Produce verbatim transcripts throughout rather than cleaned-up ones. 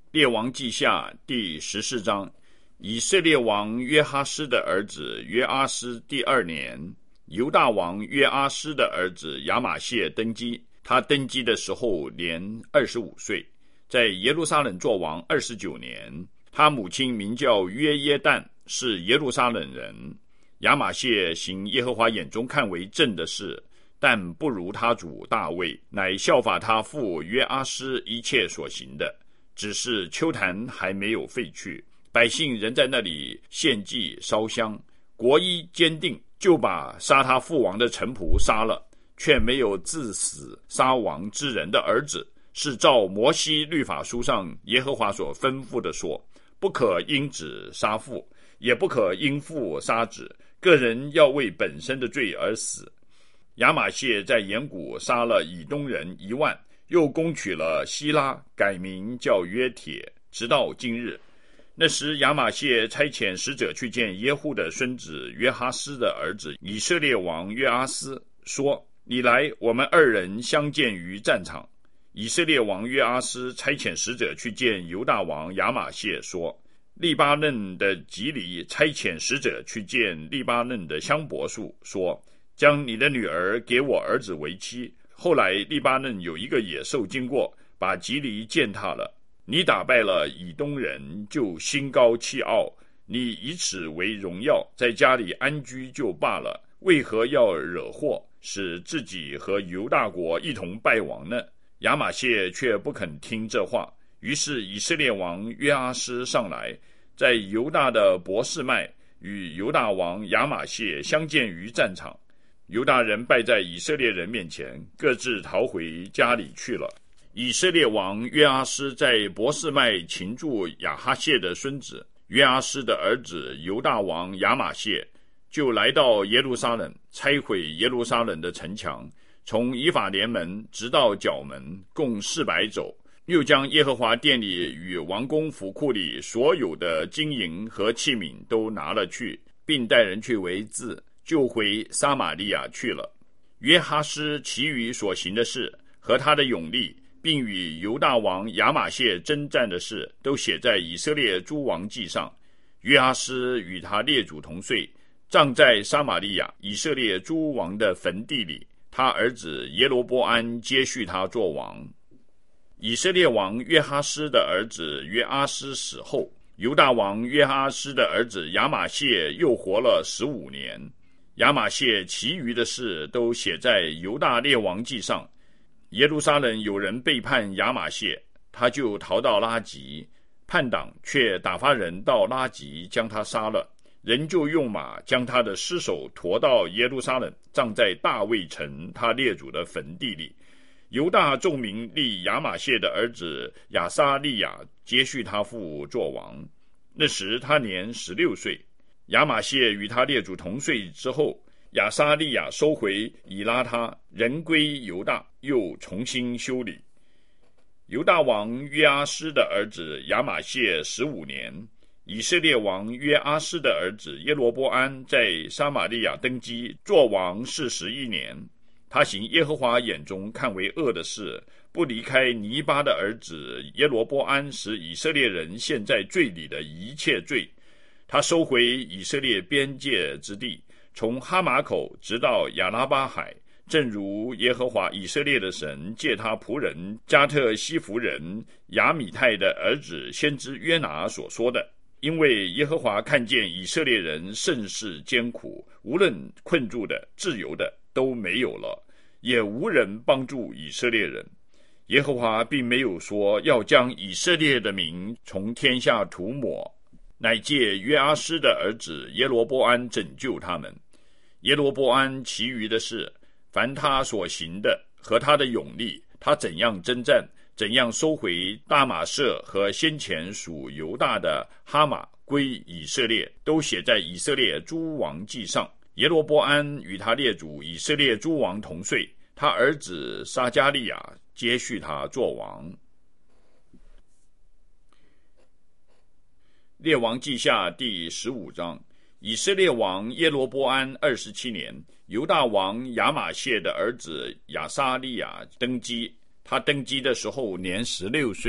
列王记下第十四章，以色列王约哈斯的儿子约阿斯第二年，犹大王约阿斯的儿子亚玛谢登基。他登基的时候年二十五岁，在耶路撒冷作王二十九年。他母亲名叫约耶旦，是耶路撒冷人。亚玛谢行耶和华眼中看为正的事，但不如他主大卫，乃效法他父约阿斯一切所行的。只是丘坛还没有废去，百姓仍在那里献祭烧香。国一坚定，就把杀他父王的臣仆杀了，却没有治死杀王之人的儿子，是照摩西律法书上耶和华所吩咐的说，不可因子杀父，也不可因父杀子，个人要为本身的罪而死。亚玛谢在眼谷杀了以东人一万，又攻取了希拉，改名叫约帖，直到今日。那时亚玛谢差遣使者去见耶户的孙子约哈斯的儿子以色列王约阿斯，说，你来，我们二人相见于战场。以色列王约阿斯差遣使者去见犹大王亚玛谢，说，利巴嫩的吉利差遣使者去见利巴嫩的香柏树，说，将你的女儿给我儿子为妻。后来利巴嫩有一个野兽经过，把吉利践踏了。你打败了以东人，就心高气傲，你以此为荣耀，在家里安居就罢了，为何要惹祸，使自己和犹大国一同败亡呢？亚玛谢却不肯听这话。于是以色列王约阿斯上来，在犹大的伯示麦与犹大王亚玛谢相见于战场。犹大人败在以色列人面前，各自逃回家里去了。以色列王约阿斯在伯示麦擒住亚哈谢的孙子约阿斯的儿子犹大王亚玛谢，就来到耶路撒冷，拆毁耶路撒冷的城墙，从以法莲门直到角门，共四百肘。又将耶和华殿里与王宫府库里所有的金银和器皿都拿了去，并带人去为质，就回撒玛利亚去了。约哈斯其余所行的事和他的勇力，并与犹大王亚玛谢征战的事，都写在以色列诸王记上。约哈斯与他列祖同岁，葬在撒玛利亚以色列诸王的坟地里。他儿子耶罗波安接续他作王。以色列王约哈斯的儿子约阿斯死后，犹大王约哈斯的儿子亚玛谢又活了十五年。亚玛谢其余的事都写在犹大列王记上。耶路撒冷有人背叛亚玛谢，他就逃到拉吉，叛党却打发人到拉吉将他杀了，人就用马将他的尸首驮到耶路撒冷，葬在大卫城他列祖的坟地里。犹大众民立亚玛谢的儿子亚撒利亚接续他父作王，那时他年十六岁。亚玛谢与他列祖同岁之后，亚撒利亚收回以拉他，人归犹大，又重新修理。犹大王约阿斯的儿子亚玛谢十五年，以色列王约阿斯的儿子耶罗波安在撒玛利亚登基，作王四十一年。他行耶和华眼中看为恶的事，不离开尼巴的儿子耶罗波安使以色列人陷在罪里的一切罪。他收回以色列边界之地，从哈马口直到亚拉巴海，正如耶和华以色列的神借他仆人加特西弗人亚米泰的儿子先知约拿所说的。因为耶和华看见以色列人甚是艰苦，无论困住的自由的都没有了，也无人帮助以色列人。耶和华并没有说要将以色列的名从天下涂抹，乃借约阿斯的儿子耶罗波安拯救他们。耶罗波安其余的事，凡他所行的和他的勇力，他怎样征战，怎样收回大马色和先前属犹大的哈马归以色列，都写在以色列诸王记上。耶罗波安与他列祖以色列诸王同岁，他儿子撒迦利亚接续他作王。列王记下第十五章，以色列王耶罗波安二十七年，犹大王亚玛谢的儿子亚撒利亚登基。他登基的时候年十六岁，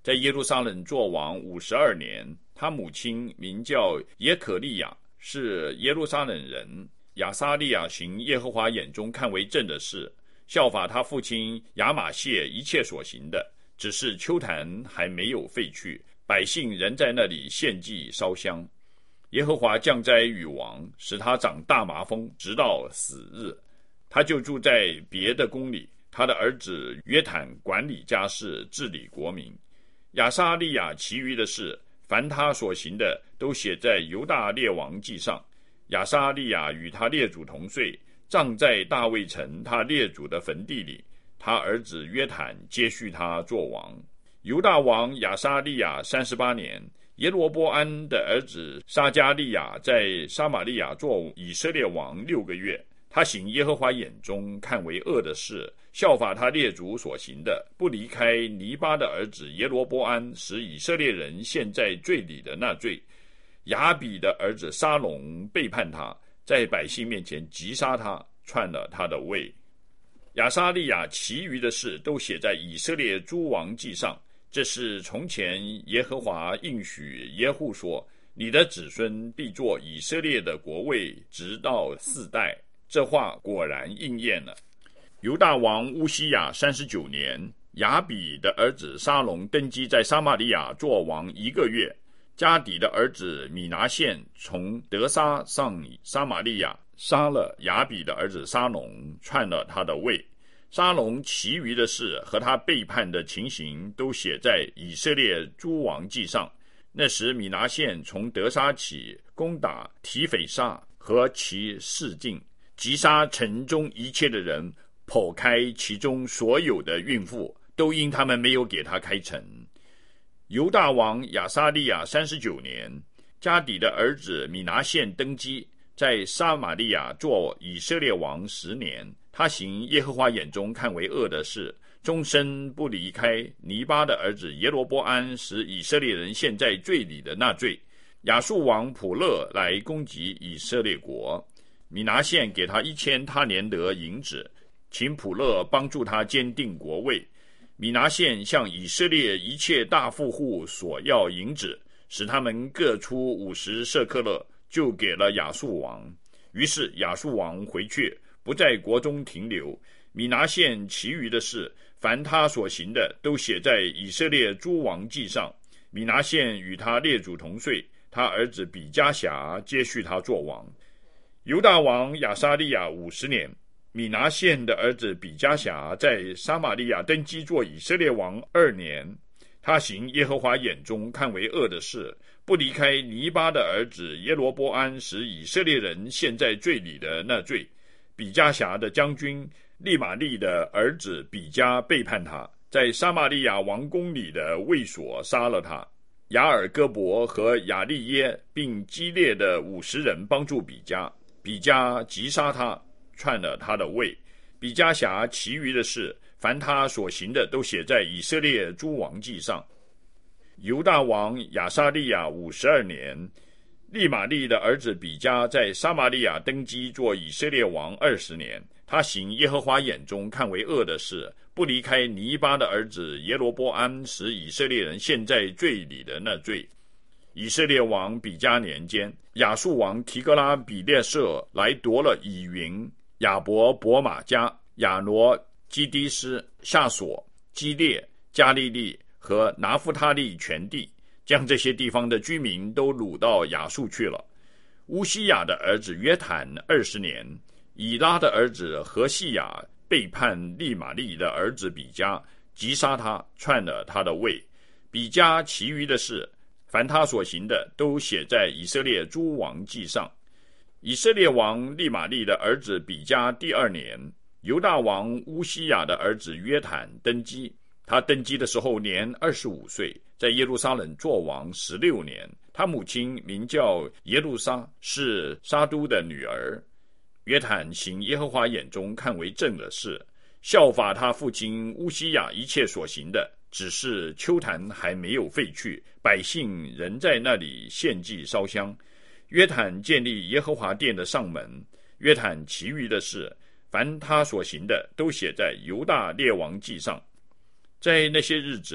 在耶路撒冷作王五十二年，他母亲名叫耶可利亚，是耶路撒冷人。亚撒利亚行耶和华眼中看为正的事，效法他父亲亚玛谢一切所行的，只是丘坛还没有废去，百姓仍在那里献祭烧香。耶和华降灾与王，使他长大麻风，直到死日。他就住在别的宫里，他的儿子约坦管理家事，治理国民。亚撒利亚其余的事，凡他所行的，都写在犹大列王记上。亚撒利亚与他列祖同睡，葬在大卫城他列祖的坟地里。他儿子约坦接续他作王。犹大王亚撒利亚三十八年，耶罗波安的儿子撒迦利亚在撒玛利亚做以色列王六个月。他行耶和华眼中看为恶的事，效法他列祖所行的，不离开尼巴的儿子耶罗波安使以色列人陷在罪里的那罪。亚比的儿子沙龙背叛他，在百姓面前击杀他，篡了他的位。亚撒利亚其余的事都写在以色列诸王记上。这是从前耶和华应许耶户说，你的子孙必作以色列的国位，直到四代。这话果然应验了。犹大王乌西亚三十九年，亚比的儿子沙龙登基，在撒玛利亚作王一个月。加底的儿子米拿现从德沙上撒玛利亚，杀了亚比的儿子沙龙，篡了他的位。沙龙其余的事和他背叛的情形，都写在以色列诸王记上。那时米拿现从德沙起，攻打提斐沙和其市境，击杀城中一切的人，剖开其中所有的孕妇，都因他们没有给他开城。犹大王亚撒利亚三十九年，加底的儿子米拿现登基，在撒玛利亚做以色列王十年。他行耶和华眼中看为恶的事，终身不离开尼巴的儿子耶罗波安使以色列人陷在罪里的那罪。亚述王普勒来攻击以色列国，米拿现给他一千他连得银子，请普勒帮助他坚定国位。米拿现向以色列一切大富户索要银子，使他们各出五十舍客勒，就给了亚述王。于是亚述王回去，不在国中停留。米拿现其余的事，凡他所行的，都写在以色列诸王记上。米拿现与他列祖同睡，他儿子比加辖接续他作王。犹大王亚撒利亚五十年，米拿现的儿子比加辖在撒玛利亚登基做以色列王二年。他行耶和华眼中看为恶的事，不离开尼巴的儿子耶罗波安使以色列人陷在罪里的那罪。比加辖的将军利玛利的儿子比加背叛他，在撒玛利亚王宫里的卫所杀了他。雅尔戈伯和亚利耶并基列的五十人帮助比加，比加击杀他，篡了他的位。比加辖其余的事，凡他所行的，都写在以色列诸王记上。犹大王亚撒利亚五十二年，利玛利的儿子比加在撒玛利亚登基做以色列王二十年。他行耶和华眼中看为恶的事，不离开尼巴的儿子耶罗波安使以色列人陷在罪里的那罪。以色列王比加年间，亚述王提格拉比列舍来夺了以云、亚伯伯马加、亚罗基迪斯、夏索、基列、加利利和拿弗他利全地，将这些地方的居民都掳到亚述去了。乌西亚的儿子约坦二十年，以拉的儿子何西亚背叛利玛利的儿子比加，击杀他，篡了他的位。比加其余的事，凡他所行的，都写在以色列诸王记上。以色列王利玛利的儿子比加第二年，犹大王乌西亚的儿子约坦登基。他登基的时候年二十五岁，在耶路撒冷作王十六年。他母亲名叫耶路撒，是沙都的女儿。约坦行耶和华眼中看为正的事，效法他父亲乌西亚一切所行的，只是丘坛还没有废去，百姓仍在那里献祭烧香。约坦建立耶和华殿的上门。约坦其余的事，凡他所行的，都写在犹大列王记上。在那些日子，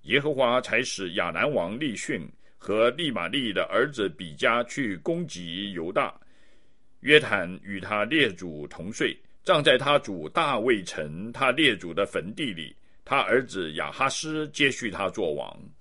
耶和华才使亚兰王利逊和利玛利的儿子比加去攻击犹大。约坦与他列祖同睡，葬在他主大卫城他列祖的坟地里。他儿子亚哈斯接续他作王。